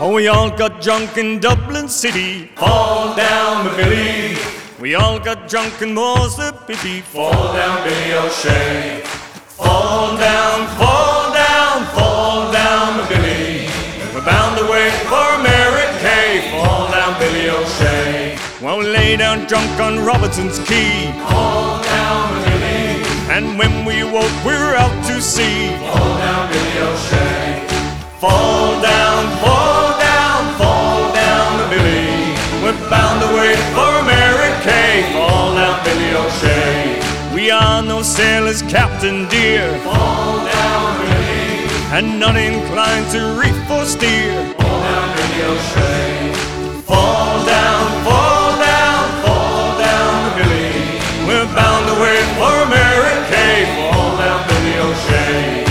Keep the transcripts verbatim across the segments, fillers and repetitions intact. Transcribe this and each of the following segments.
Oh, we all got drunk in Dublin City. Fall down, Billy. We all got drunk in Morsapity. Fall down, Billy O'Shea. Fall down, fall down, fall down, Billy. We're bound to wait for Mary Kay. Fall down, Billy O'Shea. Well, we lay down drunk on Robertson's Quay. Fall down, Billy. And when we woke, we were out to sea. Fall down, Billy O'Shea. Fall down, fall down, fall down, Billy. We're bound to wait for Mary Kay. Fall down, Billy O'Shea. We are no sailors, Captain dear, Fall down, Billy. and not inclined to reef or steer. Fall down, Billy O'Shea. Fall down, fall down, fall down, Billy. We're bound to wait for Mary Kay. Fall down, Billy O'Shea.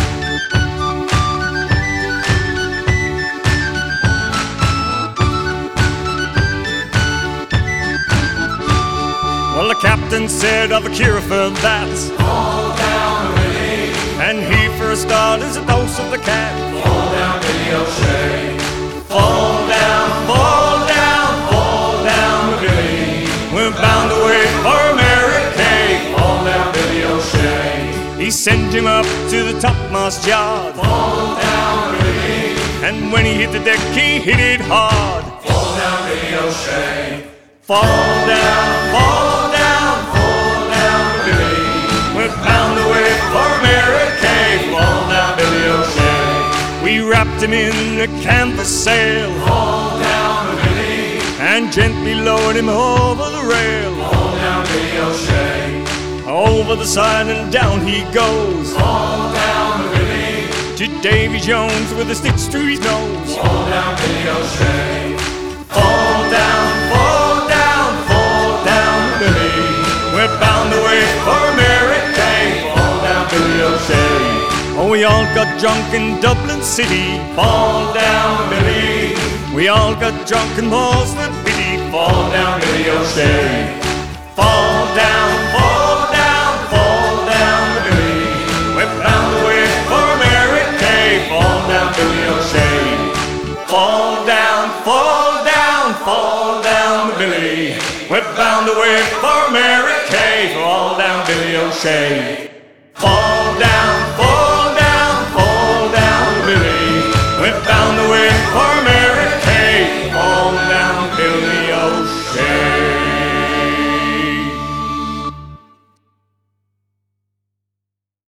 Well, the captain said of a cure for that, Fall down, Billy. and he for a start is a dose of the cat. Fall down, Billy O'Shea. Fall down, fall down, fall down, Billy. We're bound to wait for Mary Kay. Fall down, Billy O'Shea. He sent him up to the topmast yard, Fall down, Billy. and when he hit the deck, he hit it hard. Fall down, Billy O'Shea. Fall down, fall down, fall down, Billy. We're bound to wait for Mary Kay. Fall down, Billy O'Shea. We wrapped him in a canvas sail, Fall down, Billy. and gently lowered him over the rail. Fall down, Billy O'Shea. Over the side and down he goes, Fall down, Billy. to Davy Jones with a stitch through his nose. Fall down, Billy O'Shea. Fall down, fall down, fall down, Billy. We're bound to wait for Mary Kay. Fall down, Billy O'Shea. Oh, we all got drunk in Dublin City. Fall down, Billy. We all got drunk in Morsapity. Fall down, Billy O'Shea. Fall down, fall down, fall down, Billy. We're bound to wait for Mary Kay. Fall down, Billy O'Shea. Fall down, fall down, fall down, Billy. We're bound to wait for Mary Kay. Fall down, Billy O'Shea.